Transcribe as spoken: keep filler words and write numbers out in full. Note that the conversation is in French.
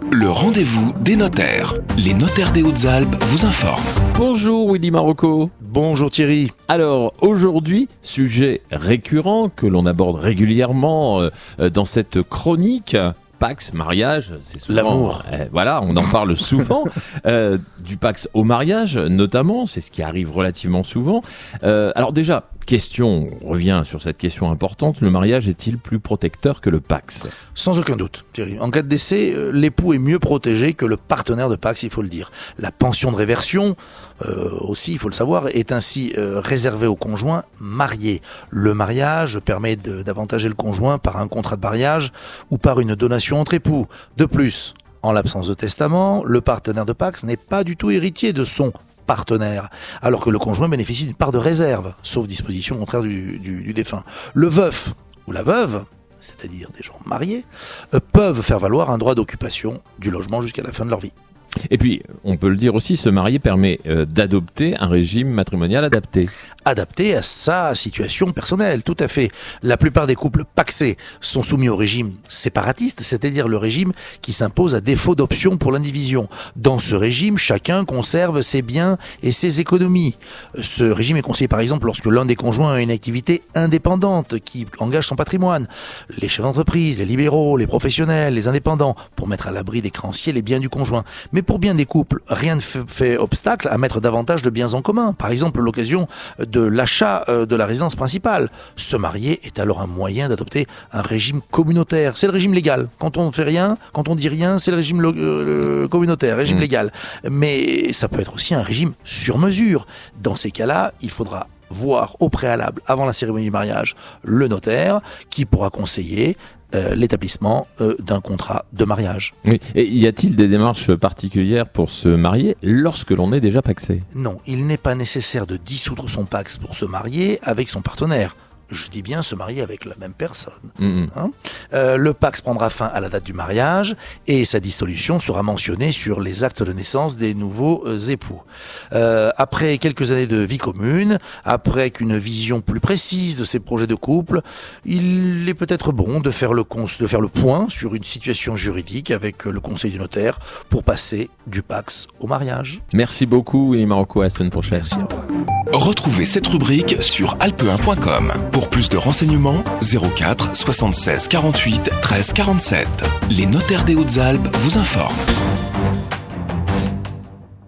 Le rendez-vous des notaires. Les notaires des Hautes-Alpes vous informent. Bonjour Willy Marocco. Bonjour Thierry. Alors aujourd'hui, sujet récurrent que l'on aborde régulièrement euh, dans cette chronique. Pax, mariage, c'est souvent... L'amour. Euh, voilà, on en parle souvent. euh, du Pax au mariage, notamment, c'est ce qui arrive relativement souvent. Euh, alors déjà, question, on revient sur cette question importante, le mariage est-il plus protecteur que le Pax ? Sans aucun doute, Thierry. En cas de décès, l'époux est mieux protégé que le partenaire de Pax, il faut le dire. La pension de réversion, euh, aussi, il faut le savoir, est ainsi euh, réservée aux conjoints mariés. Le mariage permet de, d'avantager le conjoint par un contrat de mariage ou par une donation entre époux. De plus, en l'absence de testament, le partenaire de Pax n'est pas du tout héritier de son partenaire, alors que le conjoint bénéficie d'une part de réserve, sauf disposition contraire du, du, du défunt. Le veuf ou la veuve, c'est-à-dire des gens mariés, euh, peuvent faire valoir un droit d'occupation du logement jusqu'à la fin de leur vie. Et puis, on peut le dire aussi, se marier permet euh, d'adopter un régime matrimonial adapté. Adapté à sa situation personnelle, tout à fait. La plupart des couples paxés sont soumis au régime séparatiste, c'est-à-dire le régime qui s'impose à défaut d'option pour l'indivision. Dans ce régime, chacun conserve ses biens et ses économies. Ce régime est conseillé par exemple lorsque l'un des conjoints a une activité indépendante qui engage son patrimoine. Les chefs d'entreprise, les libéraux, les professionnels, les indépendants, pour mettre à l'abri des créanciers les biens du conjoint. Mais pour bien des couples, rien ne fait obstacle à mettre davantage de biens en commun. Par exemple, l'occasion de l'achat de la résidence principale. Se marier est alors un moyen d'adopter un régime communautaire. C'est le régime légal. Quand on ne fait rien, quand on dit rien, c'est le régime lo- euh, communautaire, régime mmh. légal. Mais ça peut être aussi un régime sur mesure. Dans ces cas-là, il faudra voir au préalable, avant la cérémonie du mariage, le notaire qui pourra conseiller Euh, l'établissement euh, d'un contrat de mariage. Oui. Et y a-t-il des démarches particulières pour se marier lorsque l'on est déjà paxé ? Non, il n'est pas nécessaire de dissoudre son pax pour se marier avec son partenaire. Je dis bien se marier avec la même personne. Mmh. Hein euh, le Pax prendra fin à la date du mariage et sa dissolution sera mentionnée sur les actes de naissance des nouveaux euh, époux. Euh, après quelques années de vie commune, après qu'une vision plus précise de ces projets de couple, il est peut-être bon de faire le, cons- de faire le point sur une situation juridique avec le conseil du notaire pour passer du Pax au mariage. Merci beaucoup Willy Marocco, à la semaine prochaine. Merci, au revoir. Retrouvez cette rubrique sur alpe un point com. Pour plus de renseignements, zéro quatre soixante-seize quarante-huit treize quarante-sept. Les notaires des Hautes-Alpes vous informent.